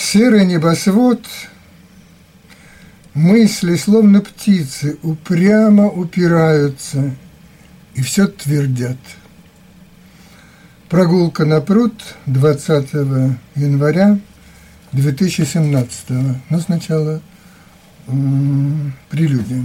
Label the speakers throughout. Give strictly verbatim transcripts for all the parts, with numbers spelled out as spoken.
Speaker 1: серый небосвод, мысли, словно птицы, упрямо упираются и все твердят. Прогулка на пруд двадцатого января две тысячи семнадцатого. Но сначала м- прелюдия.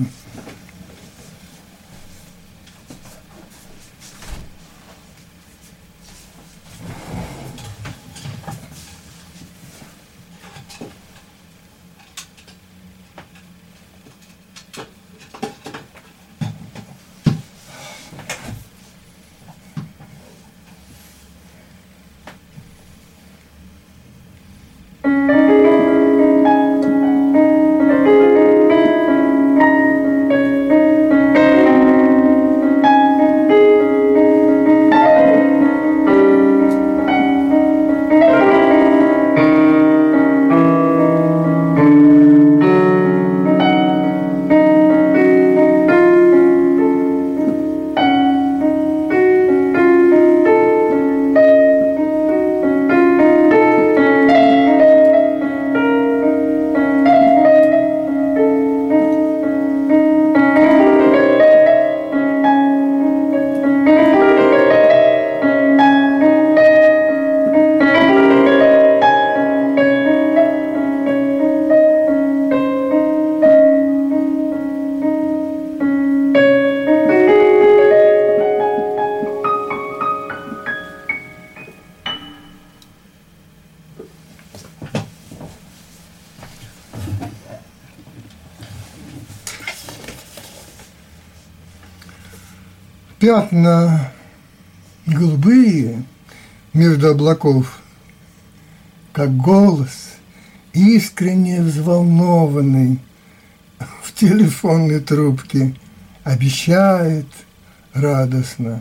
Speaker 1: Пятна голубые между облаков, как голос, искренне взволнованный в телефонной трубке, обещает радостно: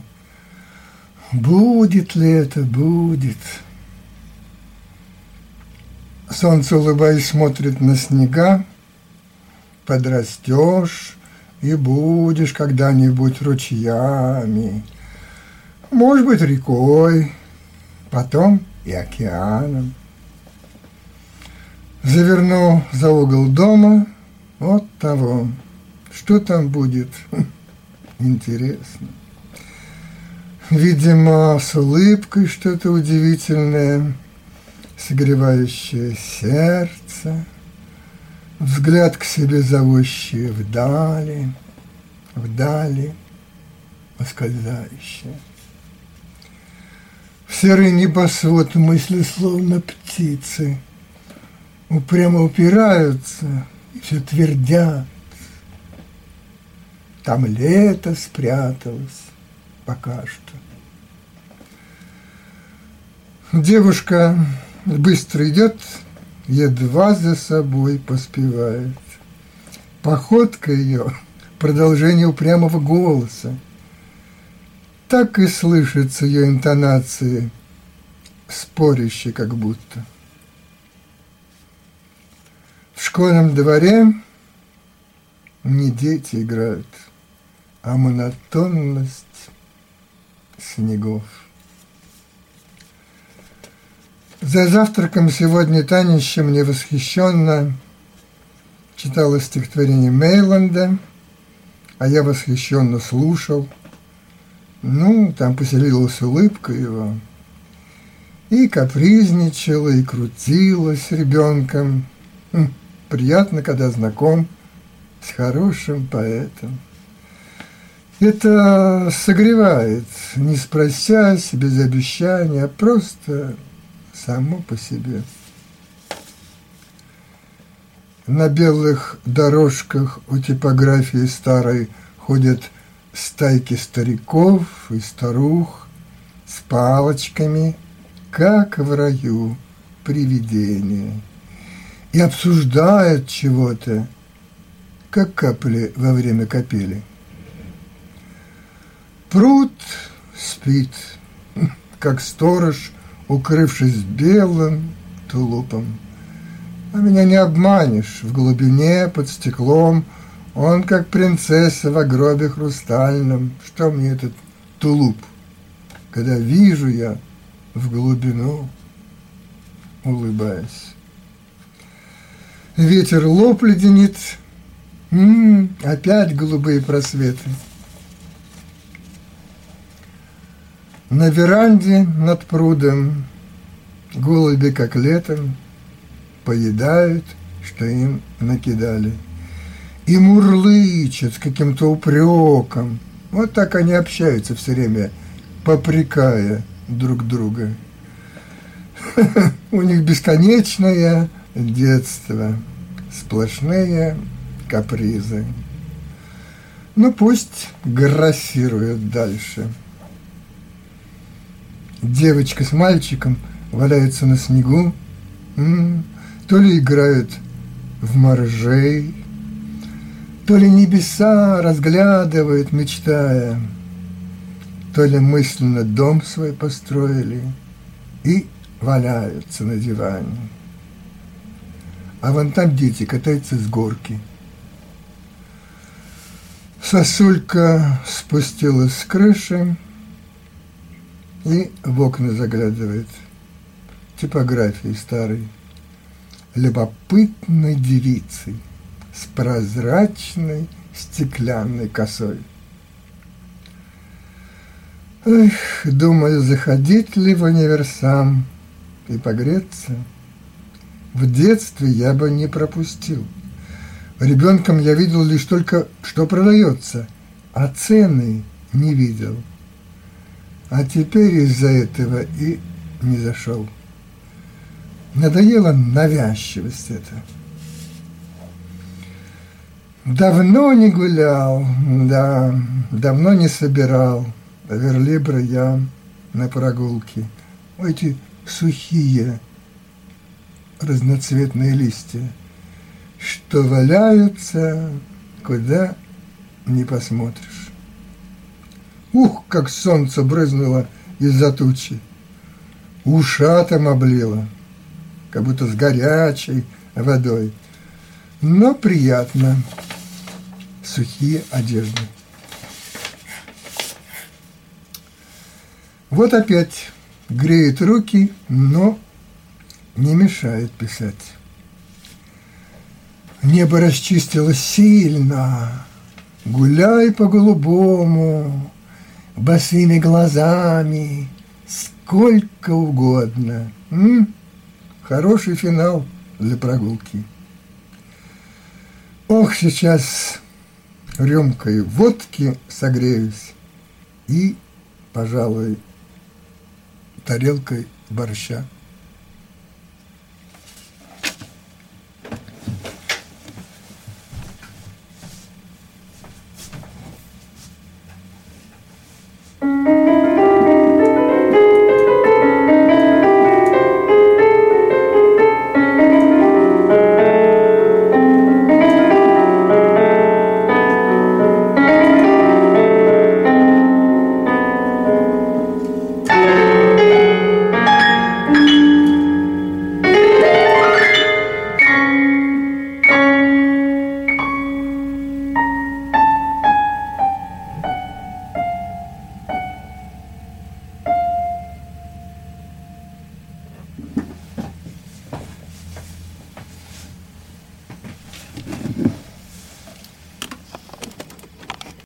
Speaker 1: будет ли это, будет. Солнце, улыбаясь, смотрит на снега. Подрастешь и будешь когда-нибудь ручьями, может быть, рекой, потом и океаном. Заверну за угол дома, вот того. Что там будет? Интересно. Видимо, с улыбкой что-то удивительное, согревающее сердце. Взгляд к себе зовущий вдали, вдали, ускользающий. В серый небосвод мысли, словно птицы, упрямо упираются и все твердят. Там лето спряталось пока что. Девушка быстро идет, едва за собой поспевает. Походка ее — продолжение упрямого голоса. Так и слышатся ее интонации, спорящие как будто. В школьном дворе не дети играют, а монотонность снегов. За завтраком сегодня Танища мне восхищенно читала стихотворение Мейланда, а я восхищенно слушал. Ну, там поселилась улыбка его, и капризничала, и крутилась ребенком. Хм, приятно, когда знаком с хорошим поэтом. Это согревает, не спросясь, без обещания, а просто само по себе. На белых дорожках у типографии старой ходят стайки стариков и старух с палочками, как в раю привидения, и обсуждают чего-то, как капли во время капели. Пруд спит, как сторож, укрывшись белым тулупом. А меня не обманешь, в глубине, под стеклом, он как принцесса в гробе хрустальном. Что мне этот тулуп, когда вижу я в глубину, улыбаясь, Ветер лоб леденит, м-м, опять голубые просветы. На веранде над прудом голуби, как летом, поедают, что им накидали. И мурлычат с каким-то упреком. Вот так они общаются все время, попрекая друг друга. У них бесконечное детство, сплошные капризы. Ну пусть грассируют дальше. Девочка с мальчиком валяются на снегу, м-м, то ли играют в моржей, то ли небеса разглядывают, мечтая, то ли мысленно дом свой построили и валяются на диване. А вон там дети катаются с горки. Сосулька спустилась с крыши и в окна заглядывает. Типографии старой. Любопытной девицей с прозрачной стеклянной косой. Эх, думаю, заходить ли в универсам и погреться. В детстве я бы не пропустил. Ребенком я видел лишь только, что продается, а цены не видел. А теперь из-за этого и не зашел. Надоела навязчивость эта. Давно не гулял, да, давно не собирал верлибра я на прогулке. Эти сухие разноцветные листья, что валяются, куда не посмотришь. Ух, как солнце брызнуло из-за тучи, ушатом облило, как будто с горячей водой. Но приятно. Сухие одежды. Вот опять греет руки, но не мешает писать. Небо расчистилось сильно. Гуляй по-голубому, босыми глазами, сколько угодно. М? Хороший финал для прогулки. Ох, сейчас рюмкой водки согреюсь и, пожалуй, тарелкой борща.